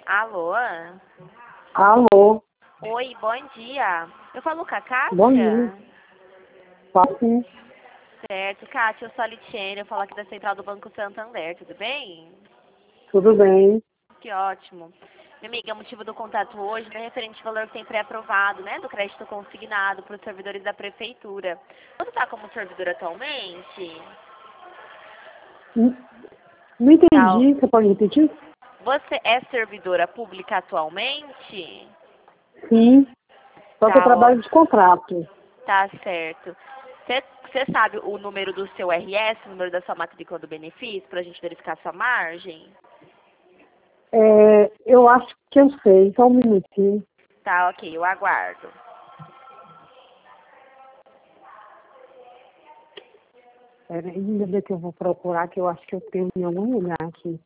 Alô? Alô, Oi, bom dia. Eu falo com a Kátia? bom dia. Papo, Certo, Kátia, eu sou a Litiene, eu falo aqui da Central do Banco Santander, tudo bem? tudo bem? Que ótimo. Minha amiga, o motivo do contato hoje é referente ao valor que tem pré-aprovado, né, do crédito consignado para os servidores da prefeitura. Você está como servidor atualmente? Não não Tá. entendi, você pode repetir? Você é servidora pública atualmente? Sim, só que eu Tá, ó, trabalho de contrato. tá certo. Você sabe o número do seu RS, o número da sua matrícula do benefício, para a gente verificar sua margem? Eu acho que eu sei, só um minutinho. Tá, ok, eu aguardo. Peraí, ainda bem que eu vou procurar, que eu acho que eu tenho em algum lugar aqui.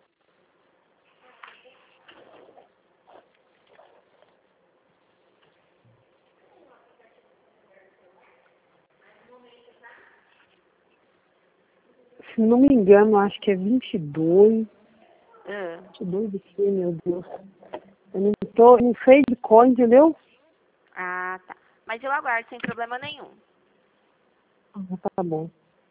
Se não me engano, acho que é 22. Ah, 22 de quê, meu Deus? Eu não sei de cor, entendeu? ah, tá. Mas eu aguardo sem problema nenhum. Tá bom.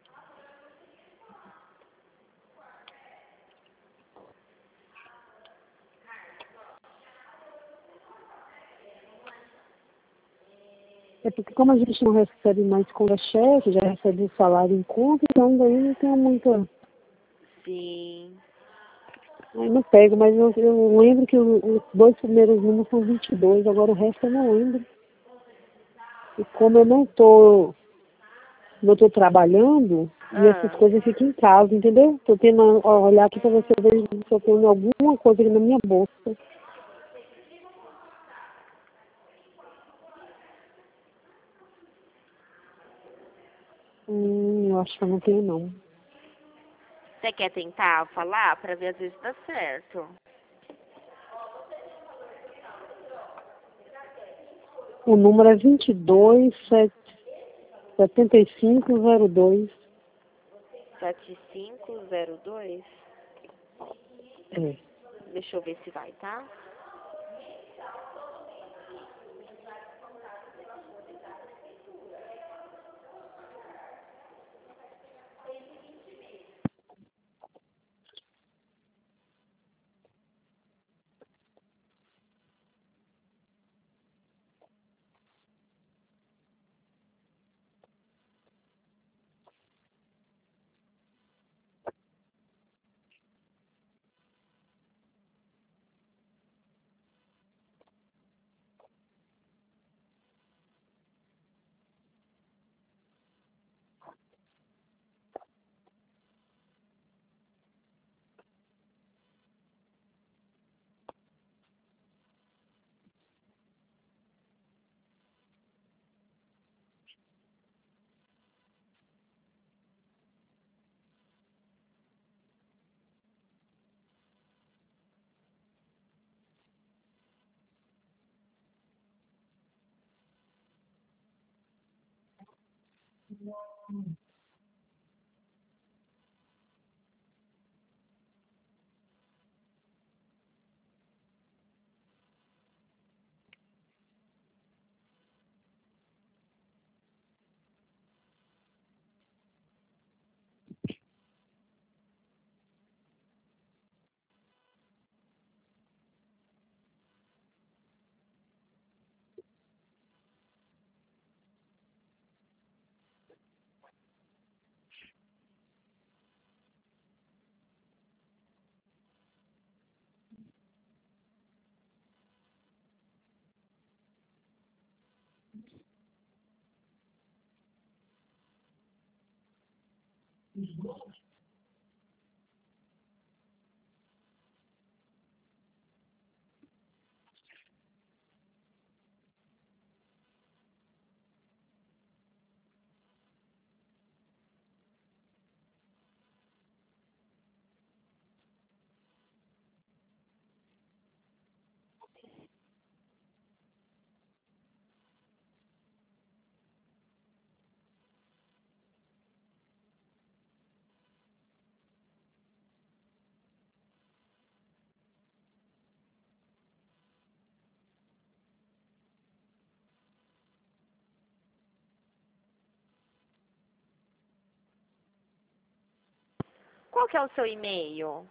É porque como a gente não recebe mais conta-cheque, já recebe o salário em conta, então daí não tem muita. Sim. Aí não pego, mas eu lembro que os dois primeiros números são 22, agora o resto eu não lembro. E como eu não tô trabalhando, e essas Ah, coisas ficam em casa, entendeu? Tô tendo a olhar aqui pra ver se eu vejo se eu tenho alguma coisa aqui na minha bolsa. Eu acho que eu não tenho não. você quer tentar falar para ver às vezes dá certo? O número é 227502. 7502. É. Deixa eu ver se vai, tá? Qual que é o seu e-mail?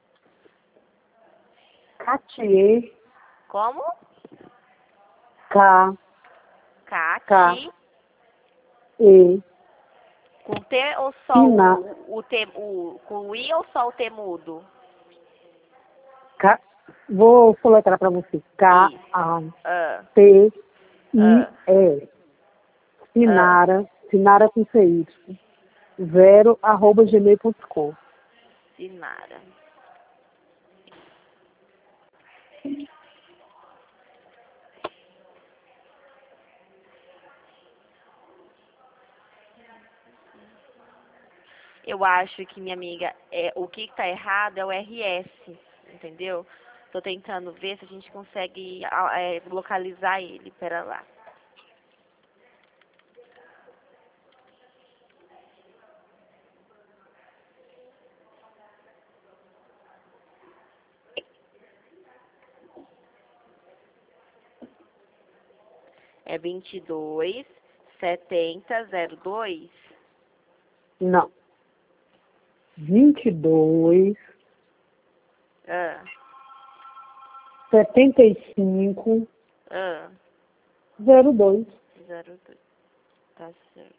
Catier, Como? K, Cati. E, Com T ou só Pina, o T, com o I ou só o T mudo? K, vou soletrar para você. I. K-A-T-I-E. Sinara, Sinara com CY. 0@gmail.com. Sinara. Eu acho que, minha amiga, o que está errado é o RS, entendeu? Tô tentando ver se a gente consegue localizar ele. Pera lá. É 227002. Não. 22, Ah, 75, ah, 02. 02. Tá certo.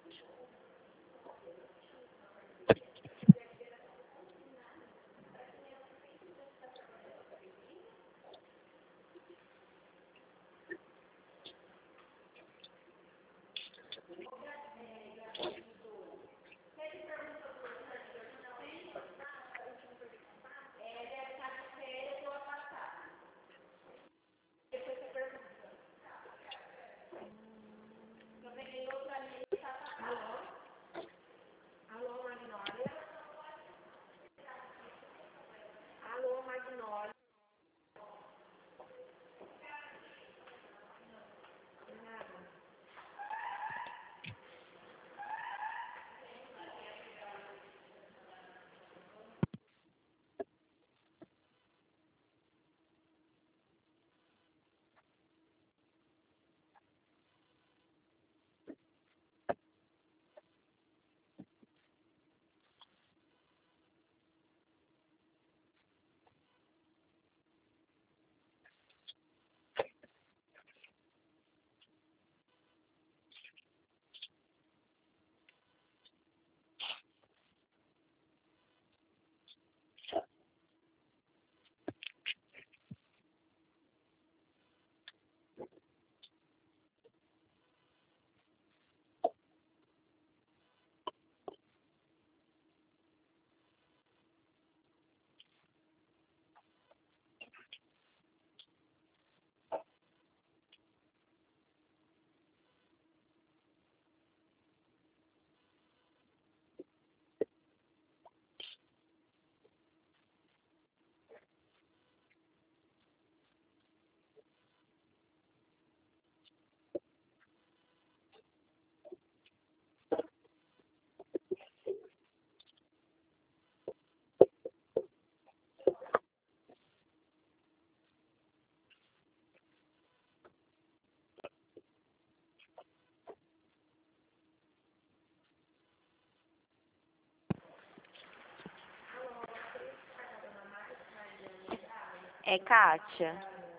É, Kátia.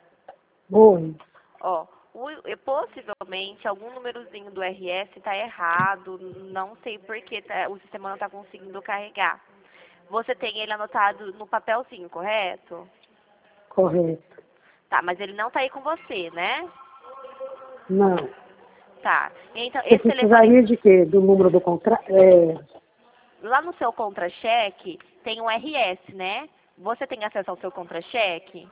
Oi. Ó, possivelmente algum númerozinho do RS está errado, não sei por que o sistema não está conseguindo carregar. Você tem ele anotado no papelzinho, correto? Correto. Tá, mas ele não tá aí com você, né? Não. Tá. Então, Você esse telefone, precisaria de quê? Do número do contrato? lá no seu contra-cheque, tem um RS, né? Você tem acesso ao seu contra-cheque?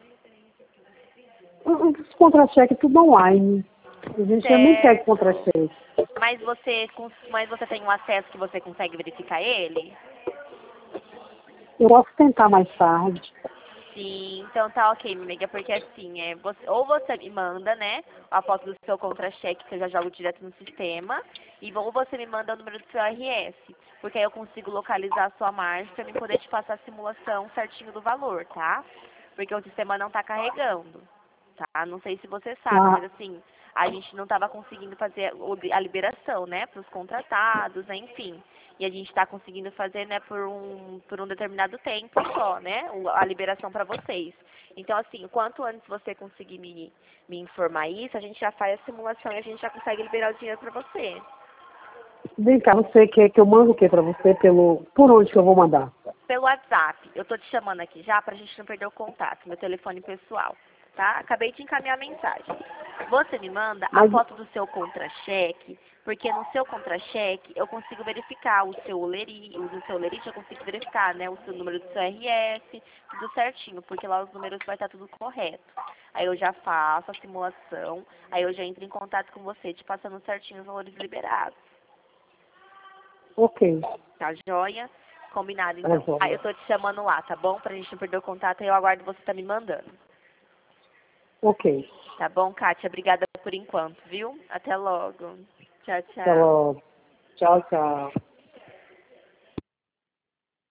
Os contra-cheques tudo online. A gente já nem pega Certo. contra-cheque. Mas você tem um acesso que você consegue verificar ele? Eu posso tentar mais tarde. Sim, então tá ok, minha amiga, porque assim, ou você me manda, né, a foto do seu contra-cheque, que eu já jogo direto no sistema, ou você me manda o número do seu RS, porque aí eu consigo localizar a sua margem pra mim poder te passar a simulação certinho do valor, tá? Porque o sistema não tá carregando, tá? Não sei se você sabe, Ah, mas assim, a gente não tava conseguindo fazer a liberação, né, pros contratados, né, enfim. E a gente está conseguindo fazer, né, por um determinado tempo só, né, a liberação para vocês. Então, assim, quanto antes você conseguir me informar isso, a gente já faz a simulação e a gente já consegue liberar o dinheiro para você. Vem cá, você quer que eu mande o que pra você? Por onde que eu vou mandar? Pelo WhatsApp. Eu tô te chamando aqui já pra gente não perder o contato, meu telefone pessoal, tá? Acabei de encaminhar a mensagem. Você me manda a foto do seu contra-cheque, porque no seu contra-cheque eu consigo verificar o seu lerite, eu consigo verificar, né, o seu número do seu RS, tudo certinho, porque lá os números vai estar tudo correto. Aí eu já faço a simulação, aí eu já entro em contato com você, te passando certinho os valores liberados. Ok. Tá joia? Combinado, Tá então. joia. Aí eu tô te chamando lá, tá bom? Pra gente não perder o contato, aí eu aguardo você tá me mandando. Ok. Tá bom, Kátia? Obrigada por enquanto, viu? Até logo. Tchau, Até tchau. logo. Tchau, tchau.